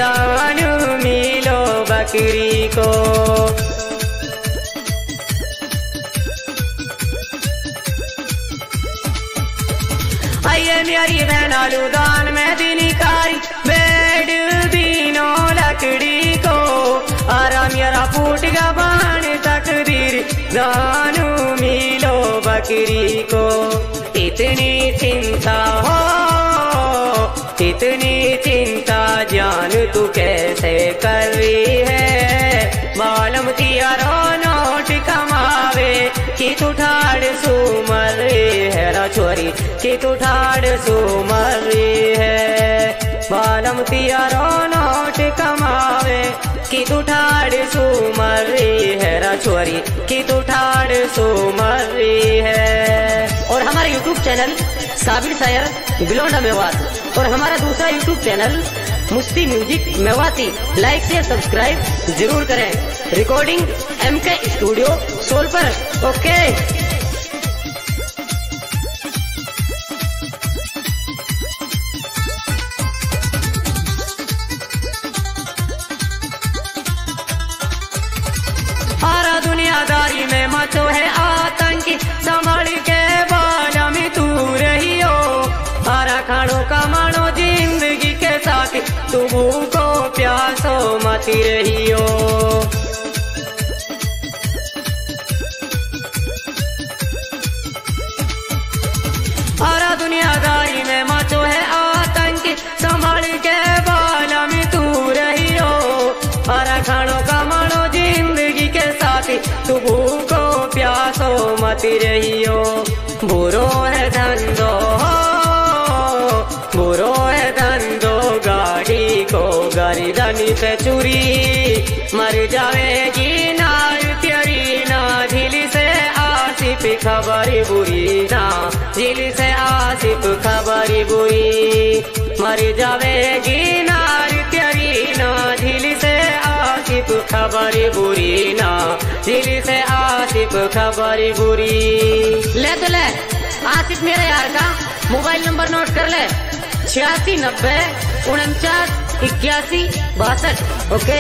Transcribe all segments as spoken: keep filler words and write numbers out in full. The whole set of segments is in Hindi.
जानू मिलो बकरी को। आइए मेरी बहनालू दान में दिनी कारी बेड बीनो लकड़ी को। आराम मेरा फूट का बाण तकदीर जानू मिलो बकरी को। इतनी चिंता हो इतनी चिंता जान तू कैसे कर रही है। मालूम तियारो नोट कमावे कि तू ठाड़ सू मर रही है रा छोरी कि तू ठाड़ सू मर रही है। मालूम तियारो नोट कमावे कि तू ठाड़ सू मर रही है रा छोरी कि तू ठाड़ सू मर रही है। और हमारे यूट्यूब चैनल साबिर शायर बिलोंडा मेवात और हमारा दूसरा YouTube channel Mufti music Mewati like से सब्सक्राइब जरूर करें। Recording M K studio Solpar. Okay सारा दुनियादारी में मचो है आतंकी संभाल के बाला में तू रही हो। सारा खानो कमानो जिंदगी के साथ तू भूखो प्यासो मती रही हो। सारा दुनियादारी में मचो है आतंकी संभाल के बाला में तू रही हो। सारा खानो कमानो जिंदगी के साथ तू भूखो प्यासो मती रही हो। बुरो है धंधो बुरो है धंधो गाड़ी को गर्दन पे चूरी मर जाएगी नार तेरी ना। झील से आसिफ खबर बुरी ना झील से आसिफ खबर बुरी मर जाएगी नार तेरी ना। झील से आसिफ खबर बुरी ना झील से आसिफ खबर बुरी। ले तो ले आसिफ मेरे यार का मोबाइल नंबर नोट कर ले छियासी नब्बे उनचास इक्यासी बासठ। ओके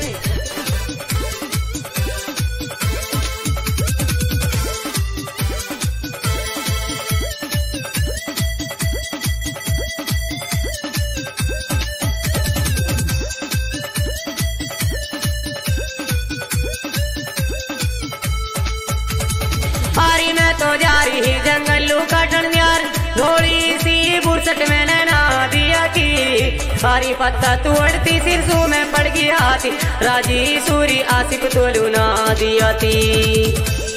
हारी में तो जा रही जंगलू काटन यार धोली सी बुरसट में नैना दिया की। सारी पत्ता तोड़ती सिरसू में पड़ गई हाथी राजी सूरी आसिफ तोलू ना दिया थी।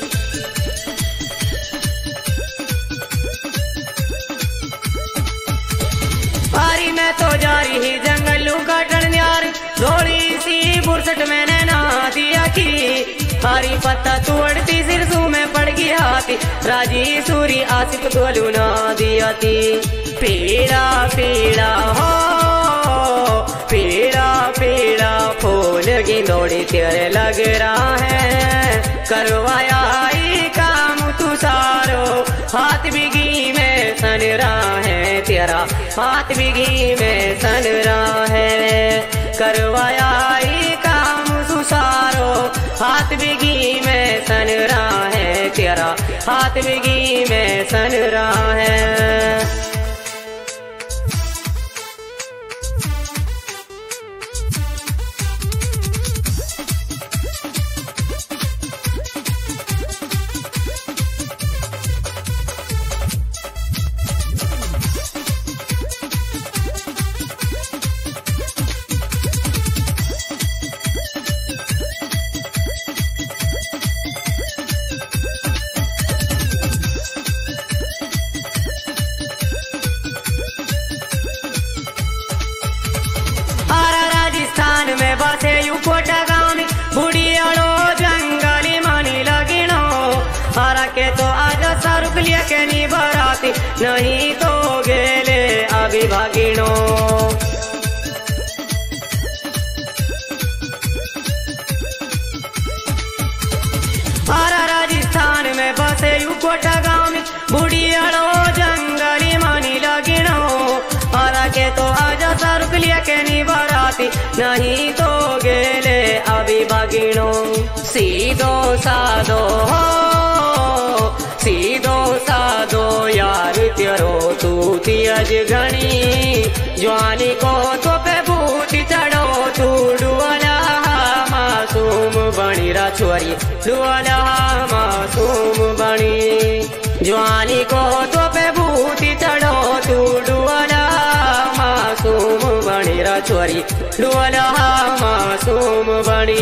हारी में तो जा रही जंगलू काटन यार धोली सी बुरसट में नैना दिया की। सारी पत्ता तोड़ती सिरसू में पड़ गई हाथी राजी सूरी आसिफ तोलू ना दिया थी। पीड़ा पीड़ा हो पीड़ा पीड़ा फूल गिंदोड़ी तेरे लग रहा है। करवाया ही काम तू सारो हाथ बिगी में सन रहा है तेरा हाथ बिगी में सन रहा है। करवाया ही काम तू सारो हाथ बिगी में सन रहा है तेरा हाथ बिगी में सन रहा है। में बसे यू कोटा गाँव में बुढ़ियाड़ो जंगली मानी लगिनो। हरा के तो आज सरुक लिया के नी बराती नहीं तो गेले अभी भागिनो। हरा राजस्थान में बसे यू कोटा गाँव में बुढ़ियाड़ो जंगली मानी लगिनो। हरा के तो आज सरुक लिया के नी बराती बारी नहीं तो गेले अभी भगिनो। सीधो साधो हो सीधो साधो यार तेरो तू तियज घणी जवानी को तो पे बूटी चढ़ो तू डुअला मासूम बणी रा छोरी डुअला मासूम बणी जवानी को तो पे बूटी चढ़ो तू डुअला मासूम बणी रा छोरी डुअला मासूम बणी।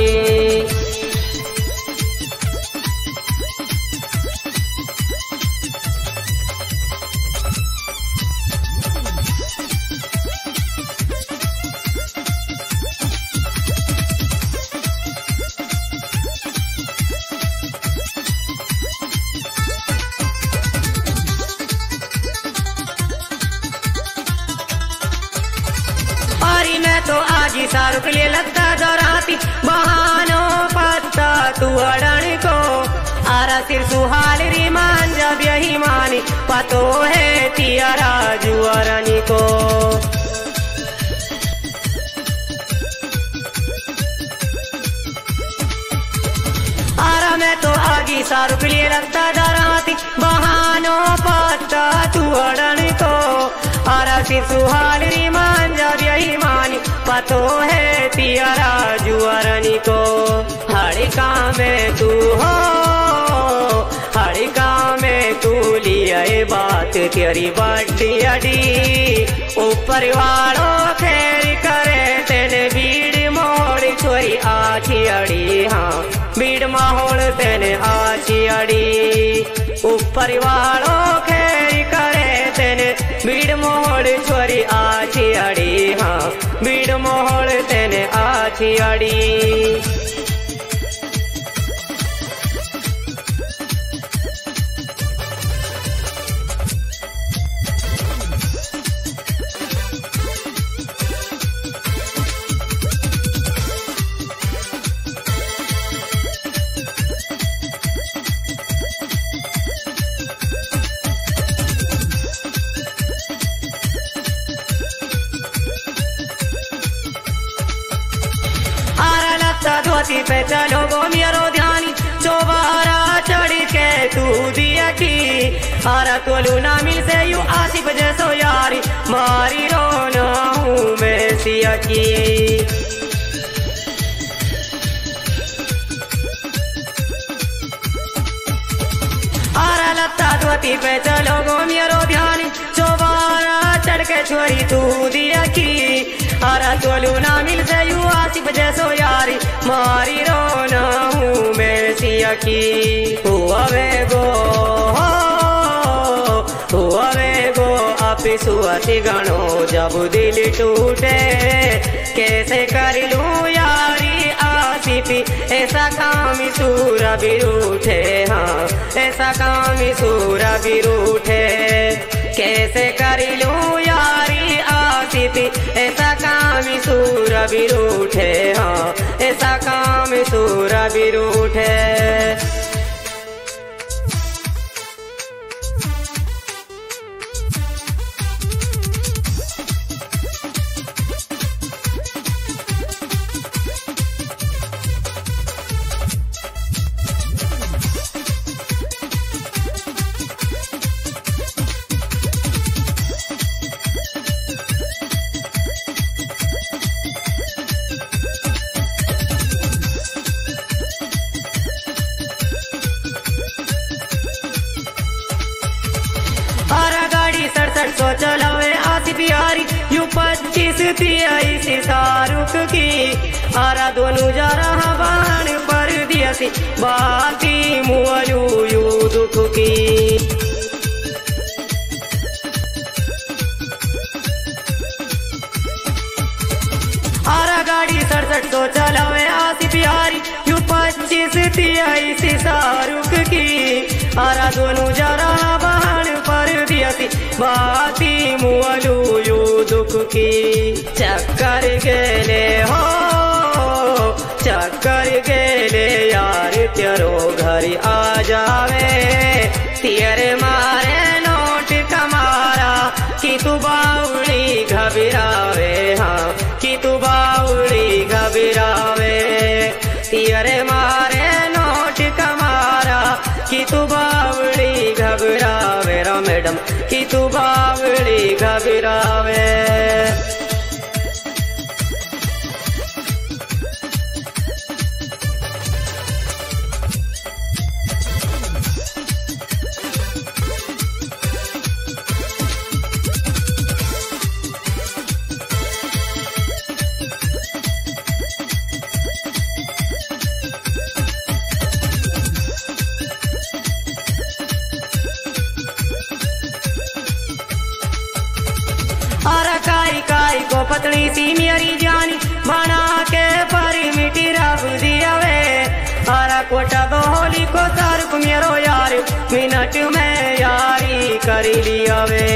मैं तो आज ही शाहरुख लिए लगता दोराती बहानों पत्ता तू अड़न को आरा सिर सुहाल री मान जब यही मानी पतो है तियारा जुअरनी को। आरा मैं तो आगी शाहरुख लिए लगता दोराती बहानों पत्ता तू अड़न को आरा सिर सुहाल री मान जब यही मानी पतो है तियारा जुअरनी को। हड़का में तू हो हड़का में तू लिये बात तेरी बड्डी अड़ी ऊपर वालों खेल करे तेने भीड़ मोड़ छोरी आखी अड़ी। हाँ भीड़ माहौल तेने आखी अड़ी ऊपर वालों खेल करे तेने भीड़ मोड़ छोरी आखी अड़ी। हाँ भीड़ मोड़ तेने आखी अड़ी। धोती पे चलो गो मेरो ध्यानी चौबारा चढ़ के तू दिया की आरा तोलू ना मिल से यू आसिफ जैसो यारी मारी रोना हूँ मैं सिया की। आरा लत्ता धोती पे चलो गो मेरो ध्यानी चौबारा चढ़ के छोरी तू दिया की आरा तोलू ना मिल से यू आसिफ जैसो यारी मारी रोना हूँ मैं सिया की। हुआ वे गो हुआ वे गो अपी सुअति गणो जब दिल टूटे कैसे कर लूँ यारी आसिफी ऐसा काम सूरा भी रूठे। हाँ ऐसा काम सूरा भी रूठे कैसे कर लूँ यारी आसिफी ऐसा काम सूरा भी रूठे। हाँ ऐसा काम सूरा भी रूठे। सो चलावे आसिफ यारी यू पच्चीस तियाईस शाहरुख की आरा दोनों जा रहा बाण पर दिया सी बाती मुअलू यू दुख की। आरा गाड़ी सड़सठ सो चलावे आसिफ यारी यू पच्चीस तियाईस शाहरुख की आरा दोनों जा रहा बाण पर दिया सी बाती मुअलू यू दुख की। चक्कर गेले हो चक्कर गेले यार तेरो घर आ जावे तेरे मारे नोट कमारा कि तू बाउली घबरावे। हाँ कि तू बाउली जम कि तू बावड़ी घबरावे। और काई काई को पतली सी मेरी जानी बना के परी मिट्टी रख दिया वे। और कोटा बोली को तारुक मेरो यार मिनट में यारी कर लिया वे।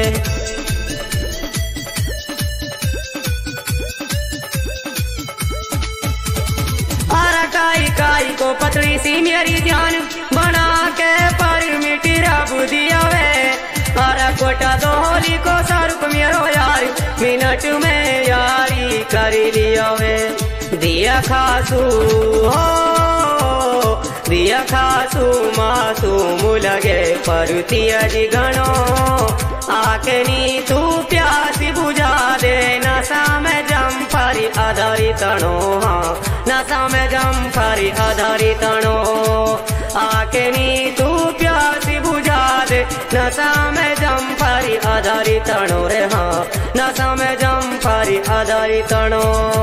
और काई काई को पतली सी मेरी जान बना के परी मिट्टी रख दिया वे। और कोटा दोहली को सारुक मेरो यार मिनट में यारी कर लिया वे। दिया खासू हो दिया खासू मासूम लगे परुतिया जी घणो आके नी तू प्यासी बुझा दे। नशा में जम फरी आधारी तणो हाँ नशा में जम फरी आधारी तणो आके नी तू प्यासी बुझा दे। नशा में जम फरी आधारी तणो रे हाँ नशा में जम फरी आधारी तणो।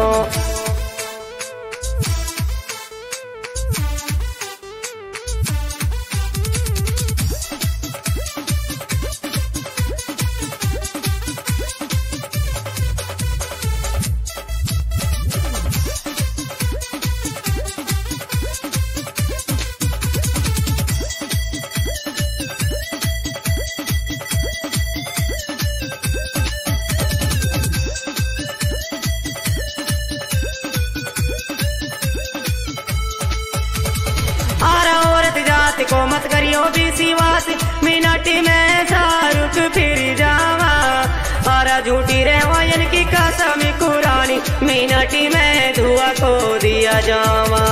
को मत करियो बीसी बात मिनट में शाहरुख फिर जावा। और झूठी रे वयन की कसम कुरानी मिनट में धुआ को दिया जावा।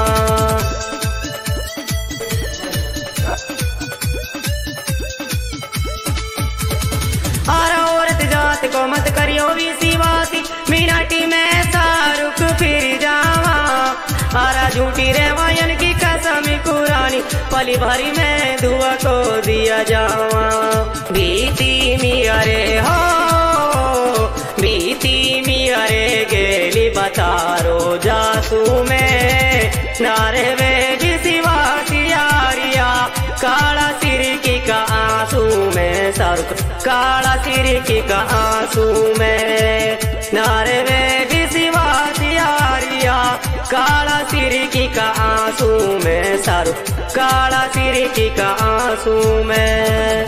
और औरत जात को मत करियो बीसी बात मिनट में शाहरुख फिर जावा। और झूठी रे वयन की कसम कुरानी पली भरी में धुआ को दिया जावा। बीती मियारे हो बीती मियारे गेली बतारो जासू में नारे वे सिवा सियारिया काला सिर की का आंसू में सारुक काला सिर की का आंसू में नारे वे सिवा सियारिया काला सिर की का आंसू में सारू काला सिर की का आंसू में।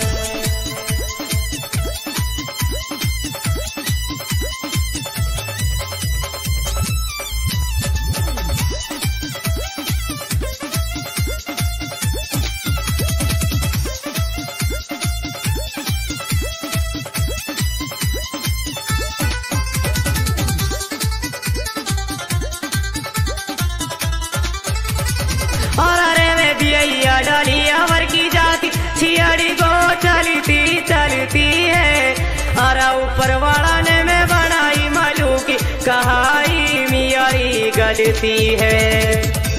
और अरे वे बिया डालिया वर की जाती छियाड़ी को चलती चलती है। और ऊपर वाला ने में बनाई मालू की कहाई मियारी गलती है।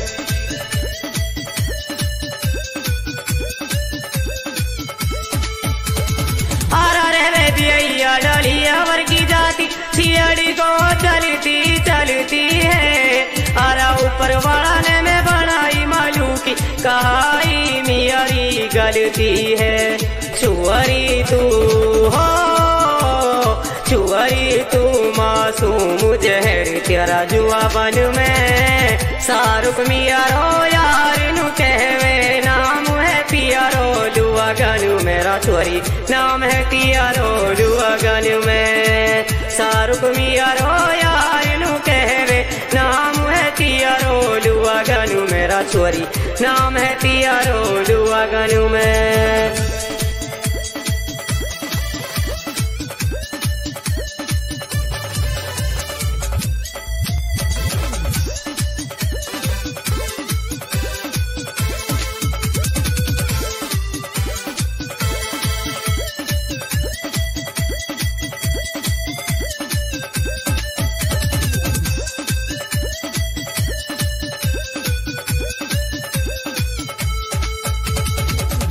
और अरे वे बिया डालिया वर की जाती छियाड़ी को चलती चलती है। और ऊपर वाला ने में बनाई मालू की कहाई मियारी गलती है। छुअरी तू हो छुअरी तू मासूम जहर तेरा जुआ बन में शाहरुख मियारो यार नु कहवे नाम है पियारो लुआ गनु मेरा छुअरी नाम है पियारो लुआ गनु में शाहरुख मियारो यार नु कहवे नाम है पियारो लुआ गनु मेरा छुअरी नाम है पियारो लुआ गनु में।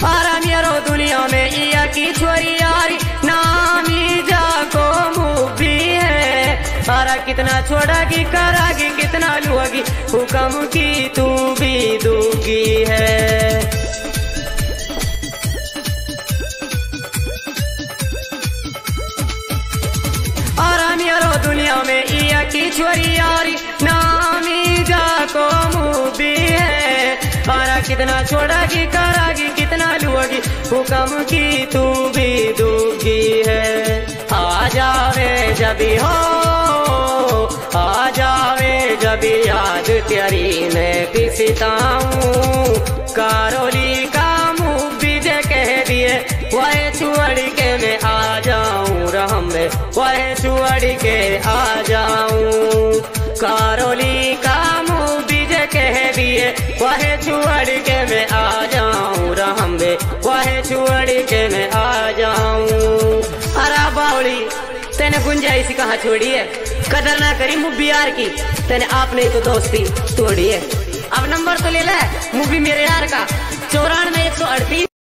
आरा मेरो दुनिया में इया की छोरी यारी नामी जाको मूवी है। आरा कितना छोड़ागी करागी कितना लुआगी हुक्म की तू भी दूगी है। दुनिया में इया की छोरी यारी नामी जाको मूवी है। आरा कितना छोड़ागी करागी कितना लुआगी हुक्म की तू भी दूगी है। आ जावे जबी हो आ जावे जबी याद तेरी मैं पिसताऊं। कारोली का मूवी जे कह दिए वह छोड़ के मैं आ जाऊं रहम में वह छोड़ के आ जाऊं। कारोली का मूवी जे कह दिए वह छोड़ के मैं आ जाऊं रहम में वह छोड़ के मैं आ जाऊं। अरे बावली तेने गुंजाइश कहाँ छोड़ी है, कदर ना करी मूवी यार की तेने आपने तो दोस्ती तोड़ी है। अब नंबर तो ले ले मूवी मेरे यार का चौरानवे एक सौ अड़तीस।